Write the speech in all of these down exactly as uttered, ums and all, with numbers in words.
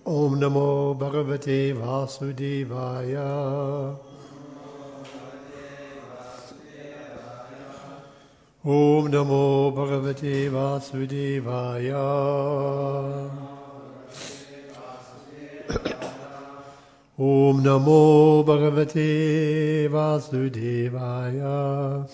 Om Namo Bhagavate Vasudevaya. Om Namo Bhagavate Vasudevaya. Om Namo Bhagavate Vasudevaya.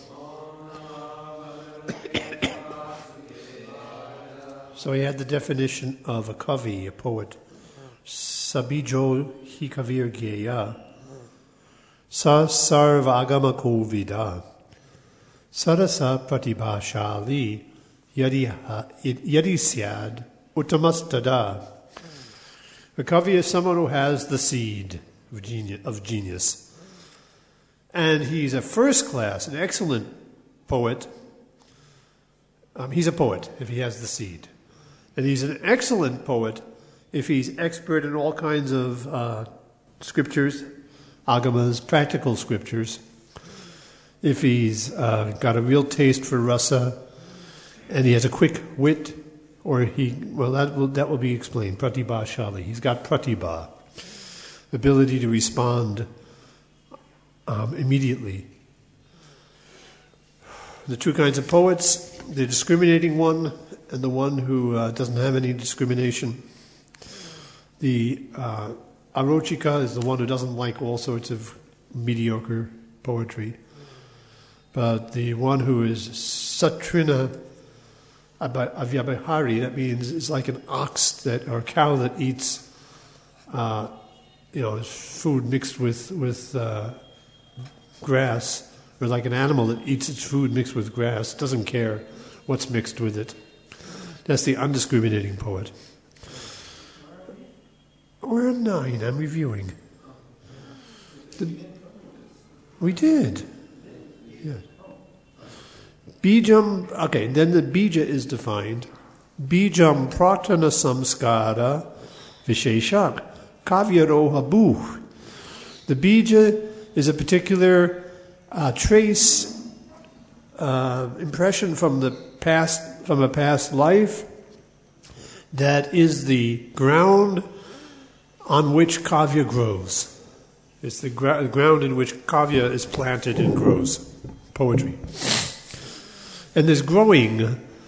So he had the definition of a kavi, a poet. Sabijo hi kavir gyeya. Sa sarvagama ko vida. Sarasa pratibhashali yadi syad uttamastada. A kavi is someone who has the seed of genius, of genius. And he's a first class, an excellent poet. Um, he's a poet if he has the seed. And he's an excellent poet if he's expert in all kinds of uh, scriptures, agamas, practical scriptures. If he's uh, got a real taste for rasa, and he has a quick wit, or he, well, that will, that will be explained, pratibhashali. He's got pratibha, ability to respond um, immediately. The two kinds of poets, the discriminating one and the one who uh, doesn't have any discrimination. The uh, arochika is the one who doesn't like all sorts of mediocre poetry. But the one who is satrina avyabhari, that means it's like an ox that or a cow that eats, uh, you know, food mixed with with uh, grass, or like an animal that eats its food mixed with grass, doesn't care what's mixed with it. That's the undiscriminating poet. We're at nine. I'm reviewing. The, we did. Yeah. Bijam, okay, then the bija is defined. Bijam pratana samskara visheshak kavyaroha bhuh. The bija is a particular uh, trace, uh, impression from the past, from a past life that is the ground on which kavya grows. It's the, gra- the ground in which kavya is planted and grows, poetry. And this growing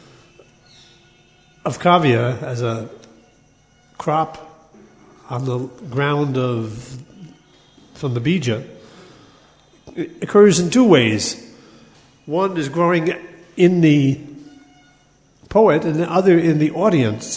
of kavya as a crop on the ground of, from the bija, it occurs in two ways. One is growing in the poet and the other in the audience,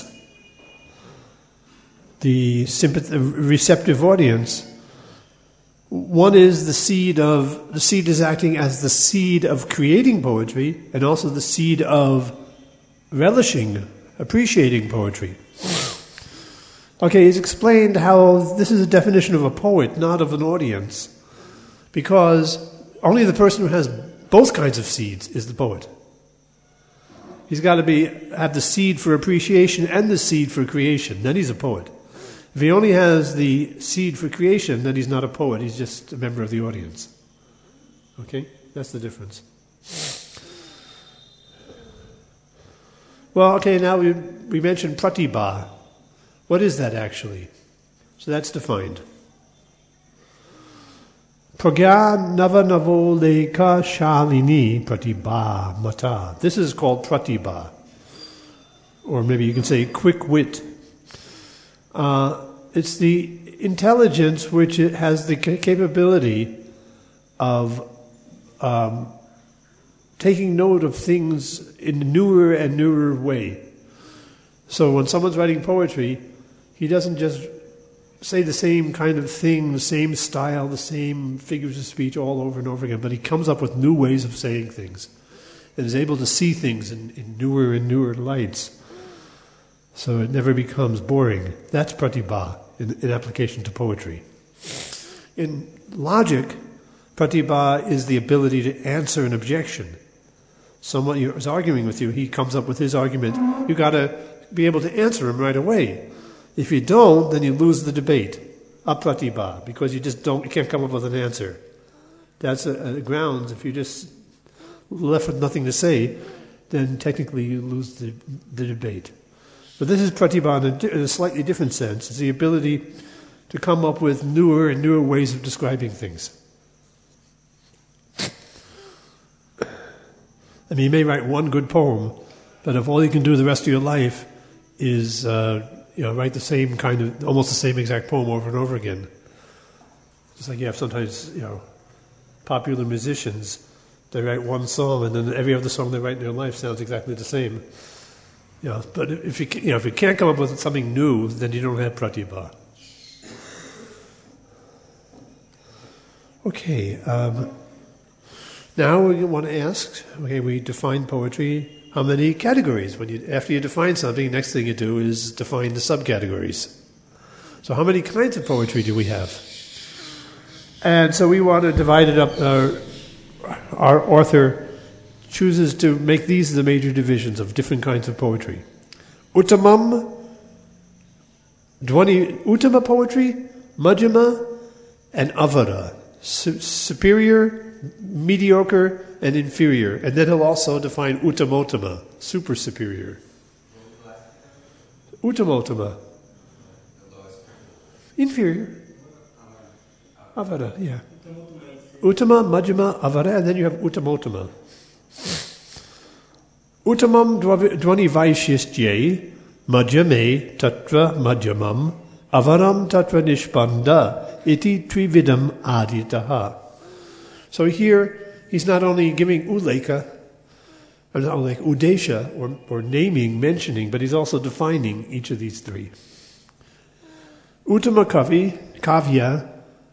the sympath- receptive audience. One is the seed of, the seed is acting as the seed of creating poetry and also the seed of relishing, appreciating poetry. Okay, he's explained how this is a definition of a poet, not of an audience, because only the person who has both kinds of seeds is the poet. He's got to be have the seed for appreciation and the seed for creation, then he's a poet. If he only has the seed for creation, then he's not a poet, he's just a member of the audience. Okay? That's the difference. Well, okay, now we, we mentioned pratibha. What is that actually? So that's defined. Pragya navanavo leka shalini pratibha mata. This is called pratibha. Or maybe you can say quick wit. Uh, it's the intelligence which it has the capability of um, taking note of things in a newer and newer way. So when someone's writing poetry, he doesn't just say the same kind of thing, the same style, the same figures of speech all over and over again, but he comes up with new ways of saying things and is able to see things in, in newer and newer lights. So it never becomes boring. That's pratibha in, in application to poetry. In logic, pratibha is the ability to answer an objection. Someone is arguing with you, he comes up with his argument. You've got to be able to answer him right away. If you don't, then you lose the debate. Apratibha, because you just don't, you can't come up with an answer. That's a, a grounds. If you're just left with nothing to say, then technically you lose the, the debate. But this is pratibha in a, di- in a slightly different sense. It's the ability to come up with newer and newer ways of describing things. I mean, you may write one good poem, but if all you can do the rest of your life is, uh, you know, write the same kind of, almost the same exact poem over and over again. Just like you have sometimes, you know, popular musicians, they write one song and then every other song they write in their life sounds exactly the same. You know, but if you, you know, if you can't come up with something new, then you don't have pratibha. Okay, um, now we want to ask, okay, we define poetry, how many categories? When you, after you define something, next thing you do is define the subcategories. So how many kinds of poetry do we have? And so we want to divide it up. Uh, our author chooses to make these the major divisions of different kinds of poetry. Uttamam, Dwani, Uttama poetry, Madhyama, and Avara. Su- superior, mediocre, and inferior. And then he'll also define Uttamottama, super superior. Uttamottama. Inferior. Avara, yeah. Uttama, Madhyama, Avara, and then you have Uttamottama. Uttamam dvani vaishyastye, Madhyame tatra madhyamam, Avaram tatra nishpanda, iti trividam aditaha. So here, he's not only giving uleka, or not like udesha, or, or naming, mentioning, but he's also defining each of these three. Uttama kavi, kavya,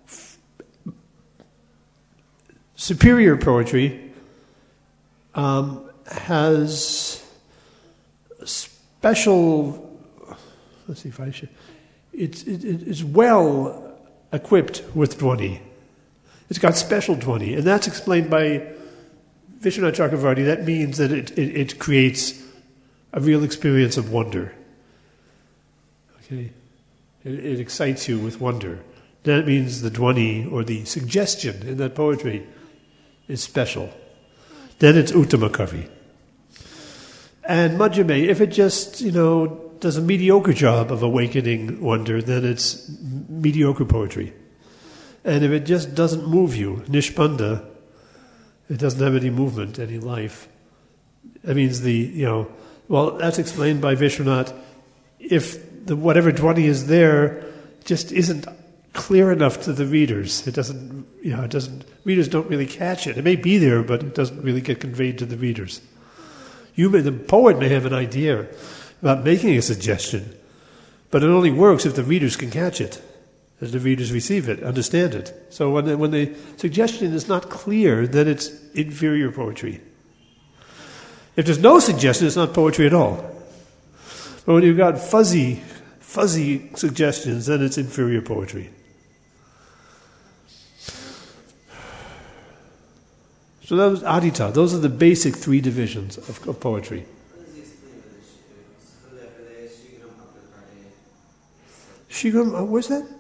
superior poetry, um, has special, let's see if I should, it's, it, it's well equipped with dwani. It's got special dwani, and that's explained by Vishwanath Chakravarti. That means that it, it, it creates a real experience of wonder. Okay, it, it excites you with wonder. That means the dwani, or the suggestion in that poetry, is special. Then it's Uttama Kavi. And Madhyame, if it just, you know, does a mediocre job of awakening wonder, then it's mediocre poetry. And if it just doesn't move you, Nishpanda, it doesn't have any movement, any life, that means the, you know, well, that's explained by Vishwanath. If the whatever dwani is there just isn't clear enough to the readers, it doesn't, you know, it doesn't, readers don't really catch it. It may be there, but it doesn't really get conveyed to the readers. You may, the poet may have an idea about making a suggestion, but it only works if the readers can catch it, as the readers receive it, understand it. So when the, when the suggestion is not clear, then it's inferior poetry. If there's no suggestion, it's not poetry at all. But when you've got fuzzy, fuzzy suggestions, then it's inferior poetry. So that was Adita. Those are the basic three divisions of, of poetry. Shigram, uh, where's that?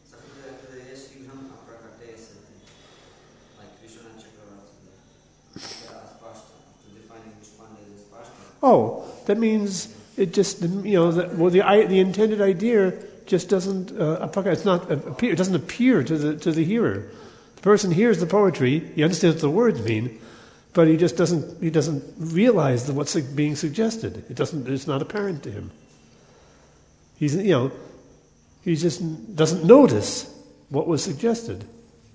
Oh, that means it just, you know, the, well, the the intended idea just doesn't uh, it's not appear, it doesn't appear to the to the hearer. The person hears the poetry, he understands what the words mean, but he just doesn't he doesn't realize that what's being suggested. It doesn't it's not apparent to him. He's you know he just doesn't notice what was suggested.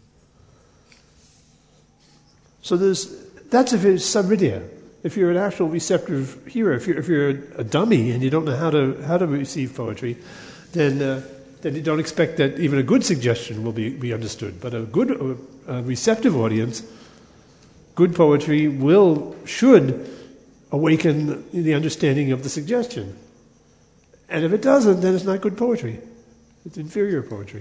So there's that's if it's samridya. If you're an actual receptive hearer, if you're if you're a dummy and you don't know how to how to receive poetry, then uh, then you don't expect that even a good suggestion will be, be understood. But a good uh, a receptive audience, good poetry will should awaken the understanding of the suggestion. And if it doesn't, then it's not good poetry. It's inferior poetry.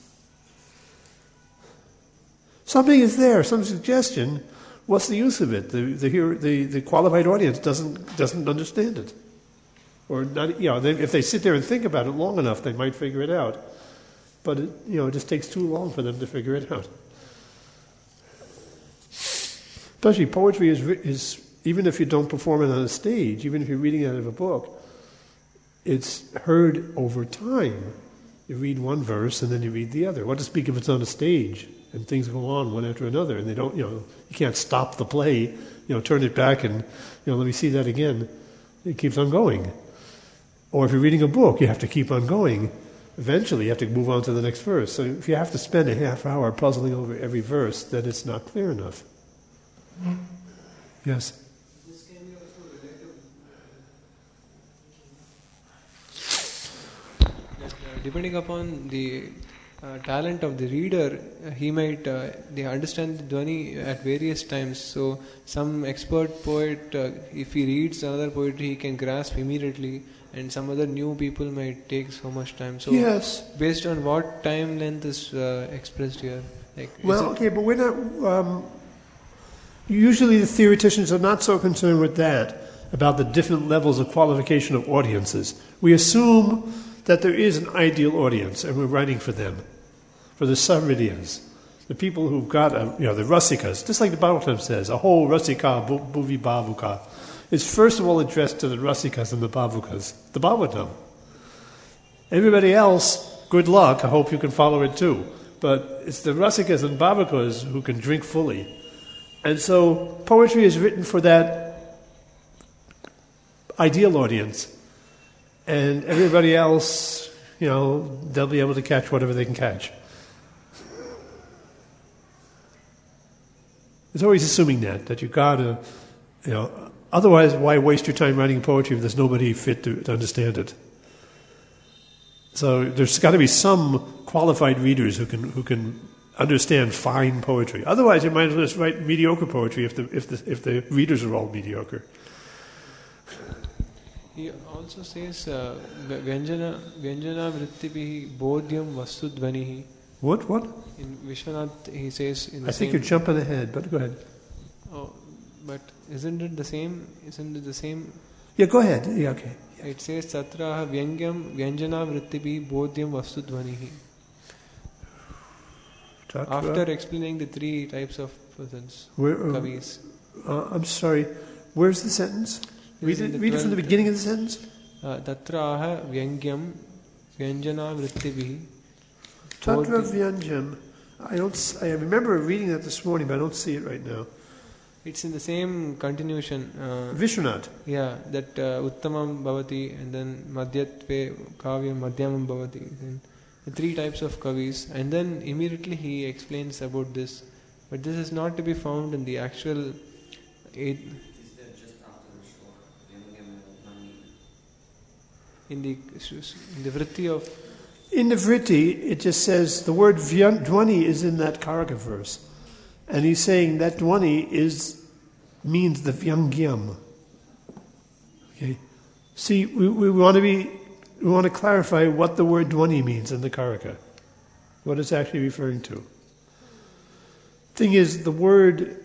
Something is there, some suggestion. What's the use of it? The the, hearer, the the qualified audience doesn't doesn't understand it, or not. You know, they, if they sit there and think about it long enough, they might figure it out. But it, you know, it just takes too long for them to figure it out. Especially poetry is is even if you don't perform it on a stage, even if you're reading it out of a book, It's heard over time. You read one verse and then you read the other. What to speak if it's on a stage and things go on one after another and they don't, you know, you can't stop the play, you know, turn it back and, you know, let me see that again. It keeps on going. Or if you're reading a book, you have to keep on going. Eventually you have to move on to the next verse. So if you have to spend a half hour puzzling over every verse, then it's not clear enough. Yes? This can be also related. That, uh, depending upon the uh, talent of the reader, uh, he might uh, they understand the dhvani at various times. So some expert poet, uh, if he reads another poetry, he can grasp immediately. And some other new people might take so much time. So, yes. Based on what time length is uh, expressed here? Like, well, okay, but we're not. Um, usually, the theoreticians are not so concerned with that about the different levels of qualification of audiences. We assume that there is an ideal audience, and we're writing for them, for the Sahridyas, the people who've got, a, you know, the Rasikas, just like the Bhagavatam says, a whole Rasika Bhuvi Bhavuka. It's first of all addressed to the Rasikas and the Bhavukas, the Bhagavatam. Everybody else, good luck, I hope you can follow it too. But it's the Rasikas and Bhavukas who can drink fully. And so poetry is written for that ideal audience. And everybody else, you know, they'll be able to catch whatever they can catch. It's always assuming that, that you've got to, you know, otherwise, why waste your time writing poetry if there's nobody fit to, to understand it? So there's got to be some qualified readers who can who can understand fine poetry. Otherwise, you might as well just write mediocre poetry if the if the if the readers are all mediocre. He also says uh, Vyanjana Vyanjana Vrittibhi Bodhyam Vastu Dvanihi. What what? In Vishwanath, he says in the I think same, you're jumping ahead, but go ahead. Oh, but isn't it the same? Isn't it the same? Yeah, go ahead. Yeah, okay. Yeah. It says Tatraha Vyangyam Vyanjana Vrittibhi Bodhyam Vastu Dvanihi. After explaining the three types of persons, Where, uh, kavis. Uh, I'm sorry. Where's the sentence? Read it, read it from the beginning of the sentence. Tatraha Vyangyam Vyanjana Vrittibhi. Tatra Vyanjam. I don't. I remember reading that this morning, but I don't see it right now. It's in the same continuation. Uh, Vishwanath. Yeah, that uh, Uttamam Bhavati and then Madhyatve Kavyam Madhyamam Bhavati. Then the three types of kavis. And then immediately he explains about this. But this is not to be found in the actual... Eight, in the in the vritti of... In the vritti, it just says the word dvani is in that karaka verse. And he's saying that dvani is, means the vyangyam. Okay. See, we, we want to be, we want to clarify what the word dvani means in the karaka. What it's actually referring to. Thing is, the word,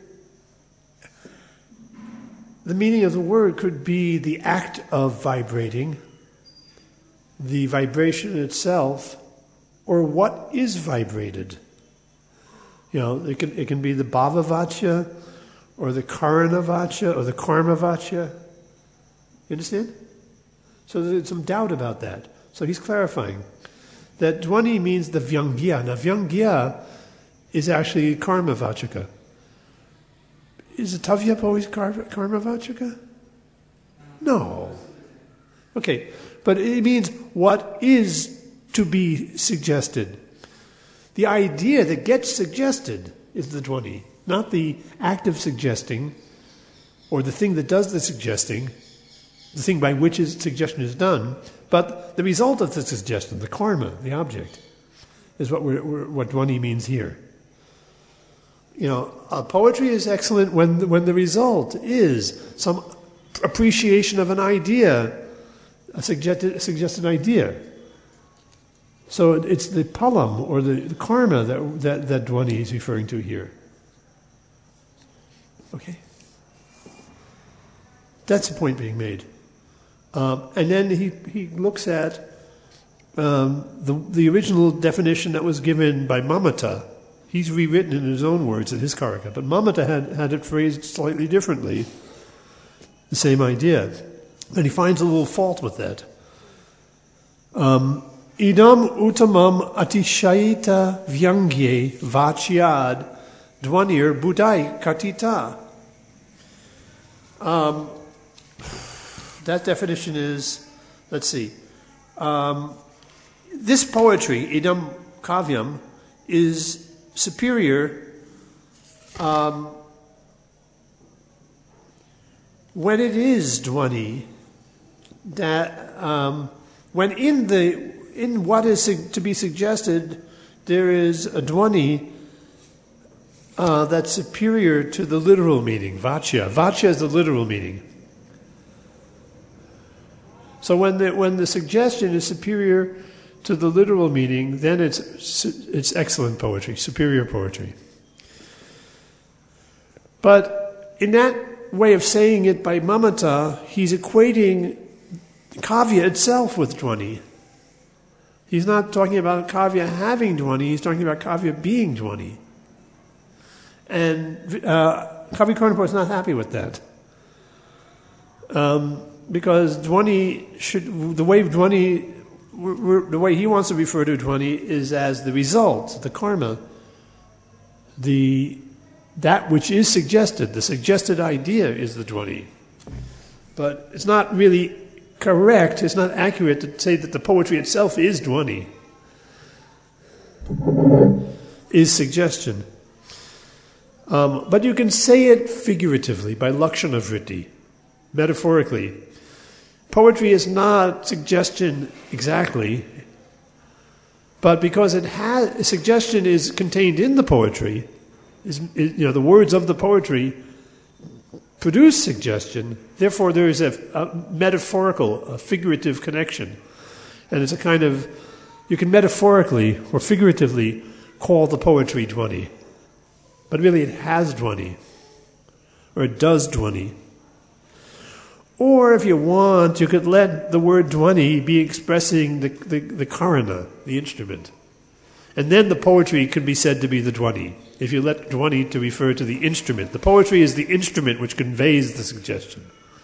the meaning of the word could be the act of vibrating, the vibration itself, or what is vibrated. You know, it can it can be the bhava vachya, or the karana vachya, or the karma vachya. You understand? So there's some doubt about that. So he's clarifying that dvani means the vyangya. Now vyangya is actually karma vachaka. Is the tavyap always karma vachaka? No. Okay, but it means what is to be suggested. The idea that gets suggested is the dvani, not the act of suggesting, or the thing that does the suggesting, the thing by which his suggestion is done, but the result of the suggestion, the karma, the object, is what we're, we're, what dvani means here. You know, uh, poetry is excellent when the, when the result is some appreciation of an idea, a suggested, a suggested idea. So it's the palam, or the, the karma, that, that, that dvani is referring to here. Okay? That's the point being made. Um, and then he, he looks at um, the, the original definition that was given by Mamata. He's rewritten in his own words in his karaka, but Mamata had, had it phrased slightly differently, the same idea. And he finds a little fault with that. Um, idam uttamam atishayita vyangye vachyad dvanir budai katita. Um, that definition is, let's see, um, this poetry, idam kavyam, is superior um, when it is dwani, that um, when in the in what is to be suggested there is a dwani uh, that's superior to the literal meaning, vachya. Vachya is the literal meaning. So when the when the suggestion is superior to the literal meaning, then it's it's excellent poetry, superior poetry. But in that way of saying it by Mamata, he's equating kavya itself with dwani. He's not talking about kavya having dwani, he's talking about kavya being dwani. And uh, Kavi Karnapur is not happy with that. Um, because dwani should, the way dwani, the way he wants to refer to dwani is as the result, the karma, the that which is suggested, the suggested idea is the dwani. But it's not really correct, it's not accurate to say that the poetry itself is dwani, is suggestion. Um, but you can say it figuratively, by lakshana vritti, metaphorically. Poetry is not suggestion exactly, but because it has, suggestion is contained in the poetry, is, is, you know, the words of the poetry produce suggestion, therefore there is a, a metaphorical, a figurative connection. And it's a kind of, you can metaphorically or figuratively call the poetry dwani. But really it has dwani, or it does dwani. Or if you want, you could let the word dwani be expressing the, the, the karana, the instrument. And then the poetry can be said to be the dwani, if you let dwani to refer to the instrument. The poetry is the instrument which conveys the suggestion.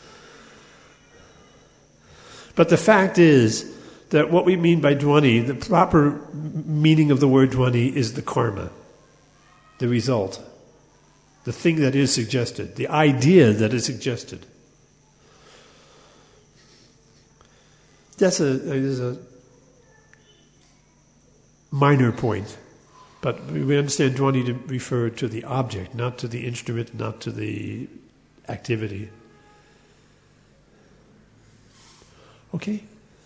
But the fact is that what we mean by dwani, the proper meaning of the word dwani is the karma, the result, the thing that is suggested, the idea that is suggested. That's a, is a minor point, but we understand dwani to refer to the object, not to the instrument, not to the activity. Okay?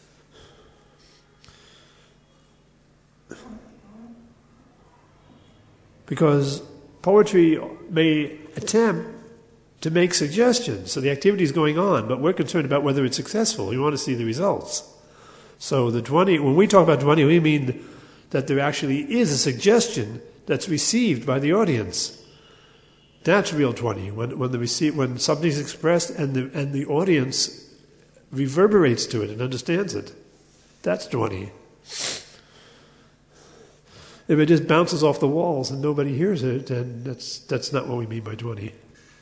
Because poetry may attempt to make suggestions, so the activity is going on, but we're concerned about whether it's successful. We want to see the results. So the dwani, when we talk about dwani, we mean that there actually is a suggestion that's received by the audience. That's real dwani, when when the receive, when something's expressed and the and the audience reverberates to it and understands it. That's dwani. If it just bounces off the walls and nobody hears it, then that's that's not what we mean by dwani.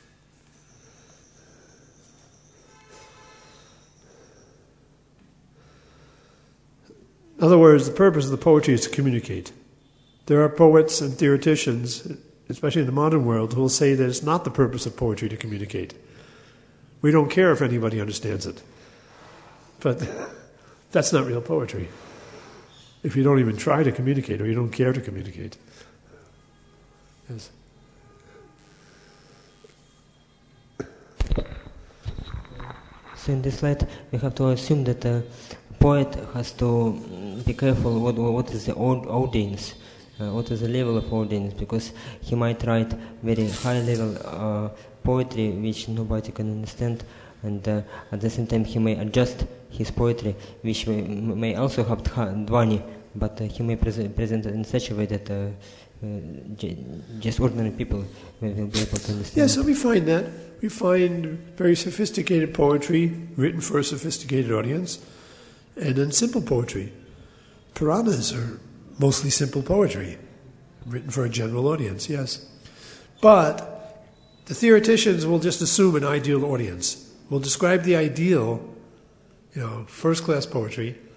In other words, the purpose of the poetry is to communicate. There are poets and theoreticians, especially in the modern world, who will say that it's not the purpose of poetry to communicate. We don't care if anybody understands it. But that's not real poetry. If you don't even try to communicate, or you don't care to communicate. Yes. So in this light, we have to assume that the poet has to be careful what what is the audience, uh, what is the level of audience, because he might write very high level uh, poetry which nobody can understand, and uh, at the same time he may adjust his poetry, which may, may also have dwani, but uh, he may present, present it in such a way that uh, uh, j- just ordinary people will, will be able to understand. Yes, so we find that. We find very sophisticated poetry written for a sophisticated audience, and then simple poetry. Puranas are mostly simple poetry, written for a general audience, yes. But the theoreticians will just assume an ideal audience. Will describe the ideal, you know, first-class poetry,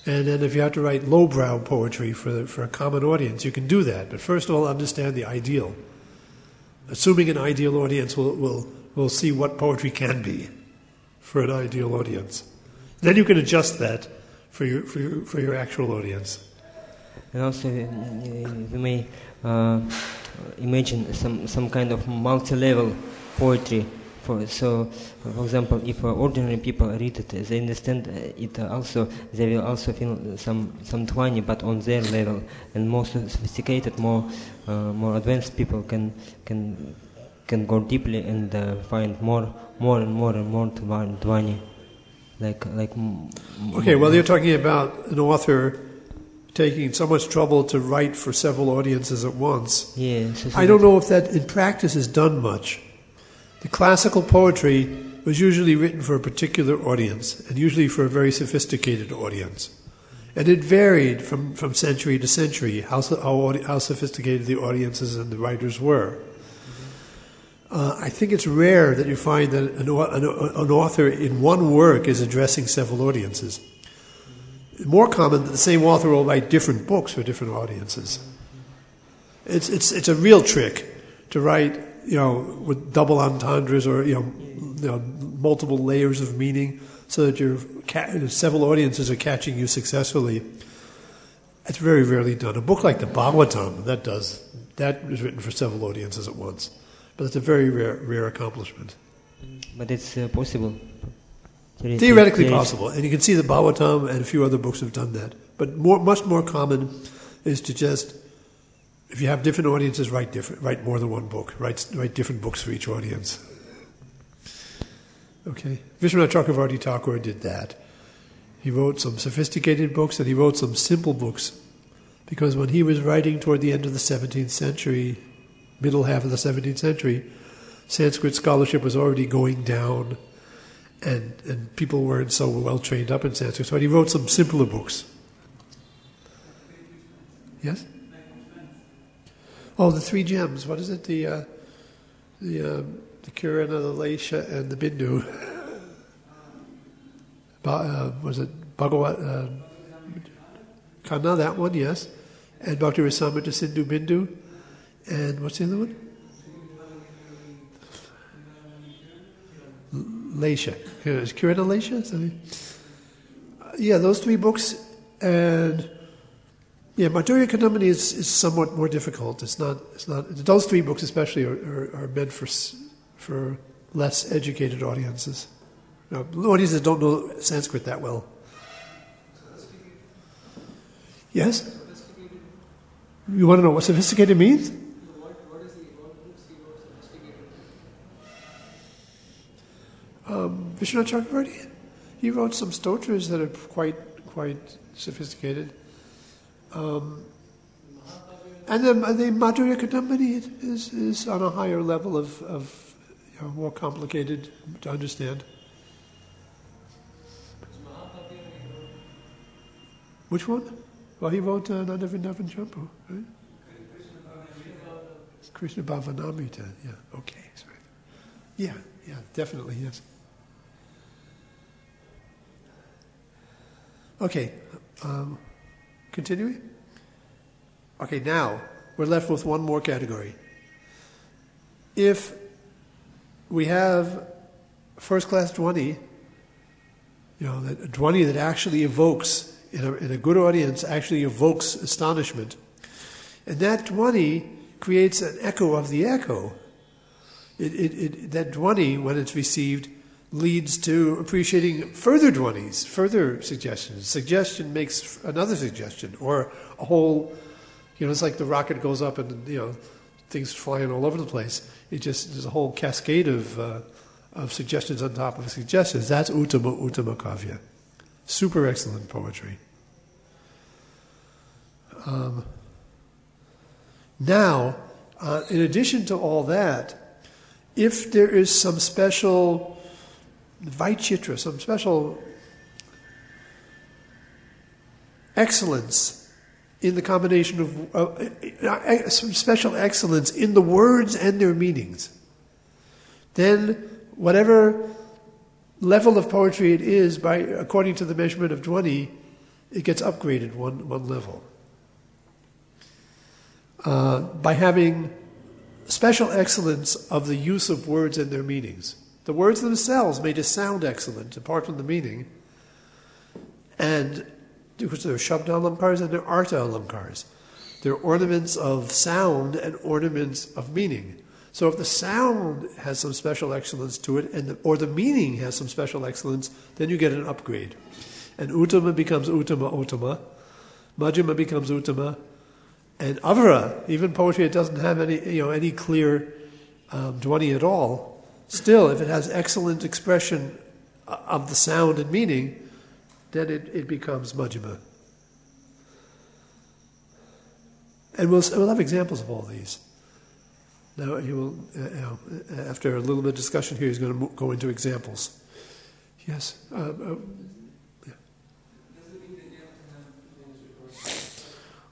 And then if you have to write lowbrow poetry for, for a common audience, you can do that. But first of all, understand the ideal. Assuming an ideal audience will, will, will see what poetry can be for an ideal audience. Then you can adjust that for your, for your, for your actual audience. And also, uh, we may uh, imagine some, some kind of multi-level poetry. For, so, for example, if uh, ordinary people read it, they understand it also, they will also feel some some twani, but on their level. And more sophisticated, more uh, more advanced people can can can go deeply and uh, find more more and more and more twani. Like like. Okay, well, you're talking about an author taking so much trouble to write for several audiences at once. Yeah. So, so I don't know if that in practice is done much. The classical poetry was usually written for a particular audience, and usually for a very sophisticated audience. And it varied from, from century to century how, how, how sophisticated the audiences and the writers were. Uh, I think it's rare that you find that an, an, an author in one work is addressing several audiences. More common that the same author will write different books for different audiences. It's, it's, it's a real trick to write, you know, with double entendres or, you know, you know multiple layers of meaning so that your ca- several audiences are catching you successfully. It's very rarely done. A book like the Bhagavatam, that does, that is written for several audiences at once. But it's a very rare, rare accomplishment. But it's uh, possible. Theoretically possible. And you can see the Bhagavatam and a few other books have done that. But more, much more common is to just, if you have different audiences, write different, write more than one book. Write, write different books for each audience. Okay. Vishwanath Chakravarti Thakur did that. He wrote some sophisticated books and he wrote some simple books. Because when he was writing toward the end of the seventeenth century, middle half of the seventeenth century, Sanskrit scholarship was already going down and, and people weren't so well trained up in Sanskrit. So he wrote some simpler books. Yes? Oh, the three gems. What is it? The uh, the uh, the Kirana, the Lesha, and the Bindu. Ba, uh, was it Bhagavat? Uh, Kana, that one, yes. And Bhakti Rasamrita Sindhu Bindu. And what's the other one? Lesha. Is Kirana Lesha? Something? Yeah, those three books. And yeah, Madhurya Kadambini is, is somewhat more difficult. It's not. It's not. Those three books, especially, are, are, are meant for for less educated audiences, you know, audiences that don't know Sanskrit that well. Yes. You want to know what sophisticated means? What, what is the what books he wrote sophisticated? Um, Vishwanath Chakravarti, he wrote some stotras that are quite quite sophisticated. Um, and the, the Madhurya Kadambini is, is on a higher level of, of you know, more complicated to understand. Which one? Well, he wrote uh, Nanda Vrindavan Champu, right? Krishna Bhavanamrita, yeah, okay. Sorry. Yeah, yeah, definitely, yes. Okay, um, continuing? Okay, now we're left with one more category. If we have first-class Dhwani, you know, that, a Dhwani that actually evokes, in a, in a good audience, actually evokes astonishment, and that Dhwani creates an echo of the echo. It, it, it, that Dhwani, when it's received, leads to appreciating further Dhwanis, further suggestions. Suggestion makes another suggestion, or a whole, you know, it's like the rocket goes up and, you know, things flying all over the place. It just, there's a whole cascade of uh, of suggestions on top of suggestions. That's Uttama Uttama Kavya. Super excellent poetry. Um, now, uh, in addition to all that, if there is some special Vaichitra, some special excellence in the combination of, uh, uh, some special excellence in the words and their meanings, then whatever level of poetry it is, by according to the measurement of Dhwani, it gets upgraded one, one level. Uh, by having special excellence of the use of words and their meanings. The words themselves may just sound excellent, apart from the meaning, and because they're Shabda Alankars and they're Artha Alankars. They're ornaments of sound and ornaments of meaning. So if the sound has some special excellence to it, and the, or the meaning has some special excellence, then you get an upgrade. And Uttama becomes Uttama Uttama, Majjhima becomes Uttama, and Avara, even poetry that doesn't have any, you know, any clear um, dhvani at all, still, if it has excellent expression of the sound and meaning, then it, it becomes Majjhima. And we'll, we'll have examples of all these. Now, he will, uh, you know, after a little bit of discussion here, he's going to mo- go into examples. Yes? Uh, uh, yeah. Does it mean that you have to have things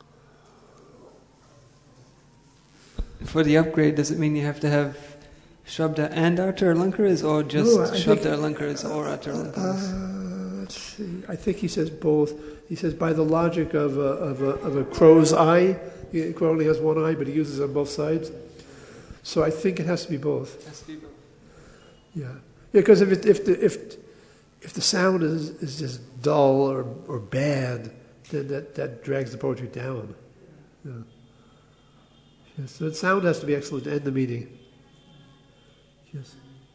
recorded? For the upgrade, does it mean you have to have Shabda and Artha Alankaras, or just No, Shabda Alankaras or Artha Alankaras? Uh, let's see. I think he says both. He says by the logic of a, of a, of a crow's eye, the crow only has one eye, but he uses it on both sides. So I think it has to be both. It has to be both. Yeah, yeah. Because if it, if the if if the sound is, is just dull or or bad, then that, that drags the poetry down. Yeah. Yes. So the sound has to be excellent and the meaning. Yes.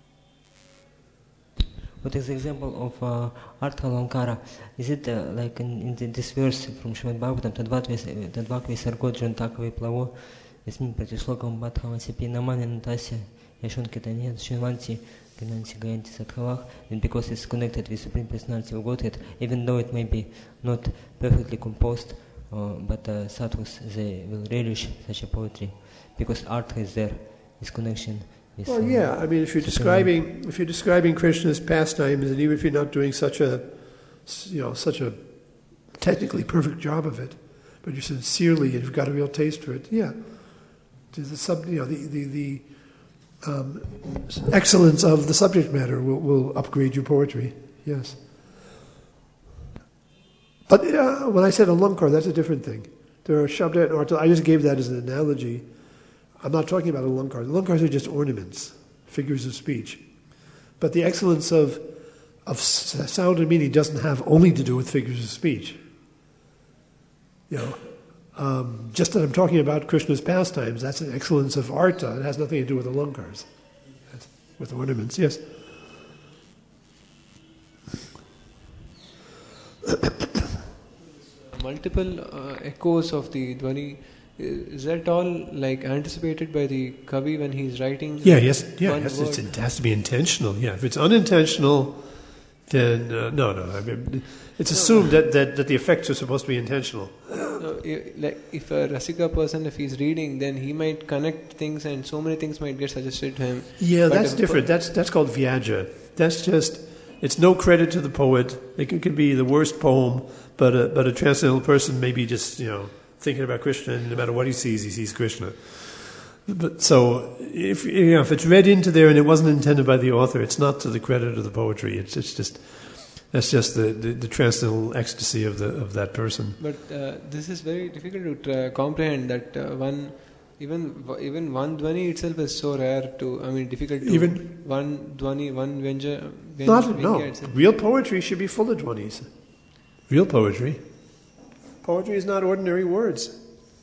What is the example of uh, Artha Alankara? Is it uh, like in, in the, this verse from Srimad Bhagavatam, Tadvak Visargoджан Takovi Plavo, Esmin Pratiшлокам Bhadhavasipи Namani Natasya, Yashon Ketanya, Shinvanti, Gananti Gayanti Sathavach, and because it's connected with Supreme Personality of Godhead, even though it may be not perfectly composed, uh, but uh, sadhus, they will relish such a poetry, because Artha is there, this connection. With, Well, uh, yeah. I mean, if you're describing if you're describing Krishna's pastimes, and even if you're not doing such a, you know, such a technically perfect job of it, but you're sincerely and you've got a real taste for it, yeah. There's a sub, you know, the the, the um, excellence of the subject matter will, will upgrade your poetry. Yes. But uh, when I said Alankar, that's a different thing. There are Shabda and Artha. I just gave that as an analogy. I'm not talking about Alankars. Alankars are just ornaments, figures of speech. But the excellence of of sound and meaning doesn't have only to do with figures of speech. You know, um, just that I'm talking about Krishna's pastimes, that's an excellence of Artha. It has nothing to do with Alankars, with ornaments. Yes. Multiple uh, echoes of the dhvani. Is that all like anticipated by the Kavi when he's writing? Yeah, yes, yeah, one yes, word? it's, it has to be intentional. Yeah, if it's unintentional, then uh, no, no. I mean, it's assumed that, that, that the effects are supposed to be intentional. No, i- like if a Rasika person, if he's reading, then he might connect things, and so many things might get suggested to him. Yeah, But that's if- different. That's that's called Vyaja. That's just, it's no credit to the poet. It could, could be the worst poem, but a, but a transcendental person may be just, you know, thinking about Krishna, and no matter what he sees, he sees Krishna. But so, if you know, if it's read into there and it wasn't intended by the author, it's not to the credit of the poetry. It's it's just that's just the, the, the transcendental ecstasy of the of that person. But uh, this is very difficult to uh, comprehend. That uh, one, even even one dhvani itself is so rare to. I mean, difficult to Even- one dhvani, one vyenja. vyen- Not vyangya no. itself. Real poetry should be full of dhvanis. Real poetry. Poetry is not ordinary words.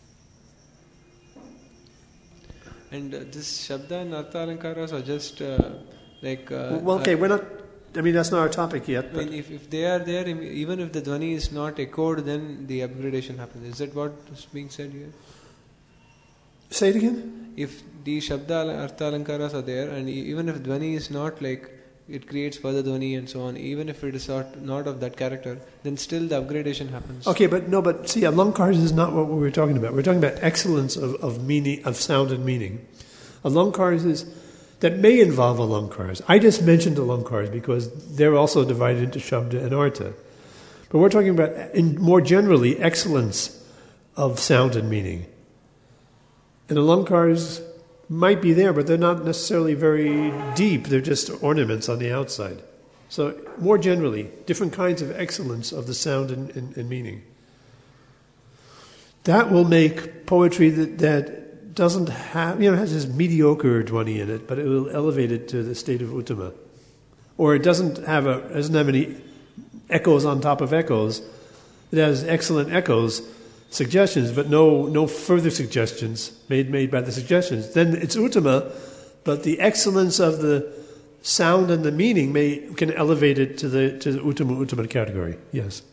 And uh, this Shabda and Artha Alankaras are just uh, like. Uh, Well, okay, uh, we're not. I mean, that's not our topic yet. I But mean, if, if they are there, im- even if the dhvani is not echoed, then the upgradation happens. Is that what is being said here? say it again. If the Shabda al- Artha Alankaras are there, and e- even if dhvani is not like, it creates further dhvani and so on, even if it is not, not of that character, then still the upgradation happens. Okay, but no, but see, Alankars is not what we were talking about. We're talking about excellence of, of meaning, of sound and meaning. Alankars is, that may involve Alankars. I just mentioned Alankars because they're also divided into Shabda and Artha. But we're talking about, in, more generally, excellence of sound and meaning. And Alankars might be there, but they're not necessarily very deep. They're just ornaments on the outside. So more generally, different kinds of excellence of the sound and, and, and meaning. That will make poetry that, that doesn't have, you know, has this mediocre dhvani in it, but it will elevate it to the state of uttama. Or it doesn't have a doesn't have any echoes on top of echoes. It has excellent echoes, suggestions, but no no further suggestions made made by the suggestions. Then it's uttama, but the excellence of the sound and the meaning may can elevate it to the to the uttama uttama category. Yes.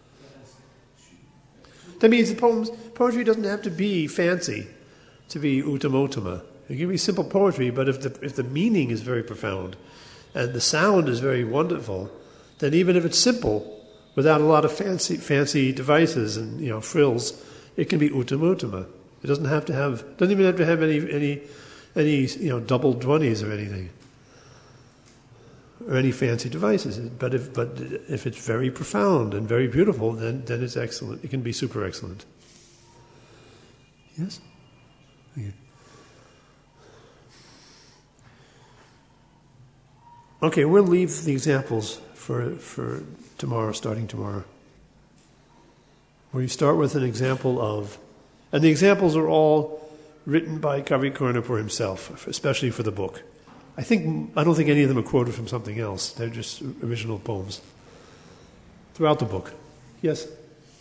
That means the poems poetry doesn't have to be fancy to be uttama uttama. It can be simple poetry, but if the if the meaning is very profound and the sound is very wonderful, then even if it's simple, without a lot of fancy fancy devices and, you know, frills, it can be uttama uttama. It doesn't have to have doesn't even have to have any any any you know double dhvanis or anything, or any fancy devices. But if but if it's very profound and very beautiful, then then it's excellent. It can be super excellent. Yes. Yeah. Okay, we'll leave the examples for for tomorrow, starting tomorrow. Where you start with an example of, and the examples are all written by Kavi Karnapur himself, especially for the book. I think I don't think any of them are quoted from something else. They're just original poems throughout the book. Yes.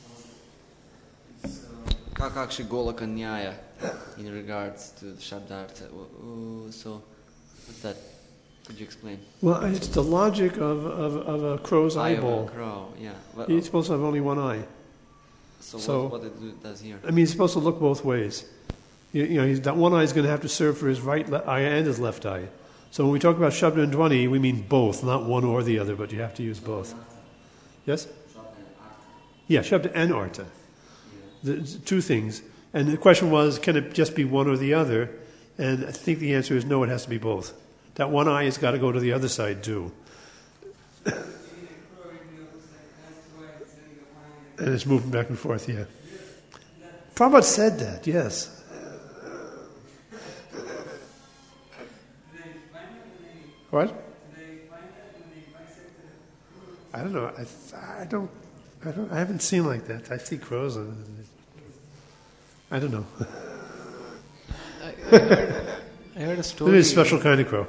Kakakshi Golaka Nyaya in regards to the Shabdartha. So, what's that? Could you explain? Well, it's the logic of, of, of a crow's Eye eyeball. of a crow, yeah. Well, It's supposed to have only one eye. So, so what, what it do- does here? I mean, it's supposed to look both ways. You, you know, he's, that one eye is going to have to serve for his right le- eye and his left eye. So when we talk about Shabda and Dhvani, we mean both, not one or the other, but you have to use both. Yes? Yeah, Shabda and Artha. The, two things. And the question was, can it just be one or the other? And I think the answer is no, it has to be both. That one eye has got to go to the other side too. And it's moving back and forth, yeah. Prabhupada said that, yes. What? I don't know. I, I don't. I don't. I haven't seen like that. I see crows. And I don't know. I, I, heard, I heard a story. Maybe a special kind of crow.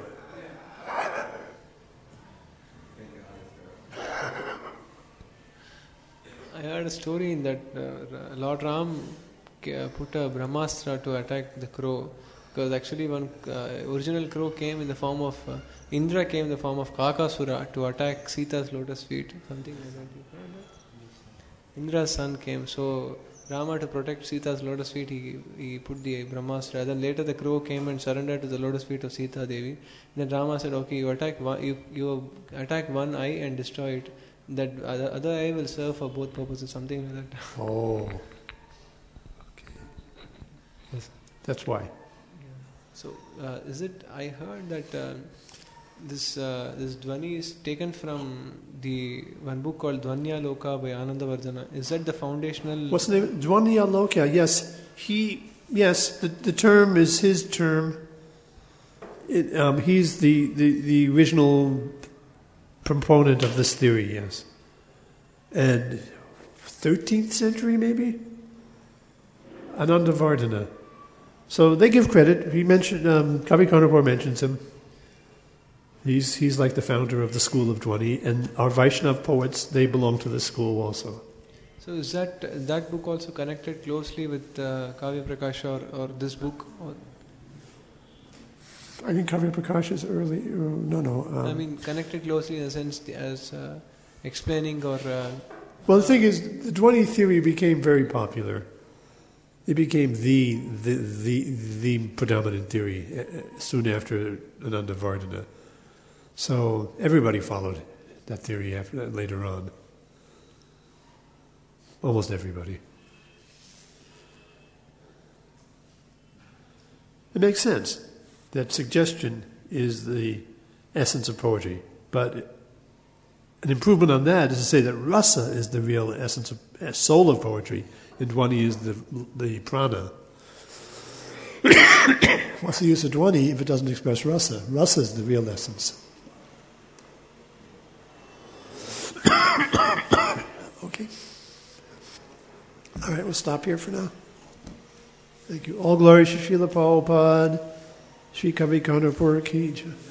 I heard a story in that uh, Lord Ram put a Brahmastra to attack the crow, because actually one uh, original crow came in the form of uh, Indra came in the form of Kakasura to attack Sita's lotus feet, something like that. You heard that? Indra's son came, so Rama, to protect Sita's lotus feet, he he put the Brahmastra. Then later the crow came and surrendered to the lotus feet of Sita Devi. Then Rama said, "Okay, you attack one, you you attack one eye and destroy it. That other, other eye will serve for both purposes." Something like that. Oh. Okay. Yes. That's why. So, uh, is it? I heard that uh, this uh, this Dhvani is taken from the one book called Dhvanya Loka by Anandavardhana. Is that the foundational? What's the name? Dhvanya Loka. Yes, he. Yes, the the term is his term. It, um, he's the, the the original proponent of this theory. Yes, and thirteenth century maybe. Anandavardhana. So they give credit. He mentioned um, Kavi Karnapur mentions him. He's he's like the founder of the school of Dhvani, and our Vaishnav poets, they belong to this school also. So is that that book also connected closely with uh, Kavya Prakash or, or this book? Or I think Kavya Prakash is early. Uh, no, no. Um, I mean, connected closely in the sense the, as uh, explaining or. Uh, well, the thing is, the Dhvani theory became very popular. It became the the the, the predominant theory uh, soon after Anandavardhana. So everybody followed that theory after, uh, later on. Almost everybody. It makes sense that suggestion is the essence of poetry, but an improvement on that is to say that rasa is the real essence of uh, soul of poetry, and Dhvani is the the prana. What's the use of Dhvani if it doesn't express rasa? Rasa is the real essence. Okay. All right, we'll stop here for now. Thank you. All glory to Srila Prabhupada, Sri Kavi Karnapur Ki Jai.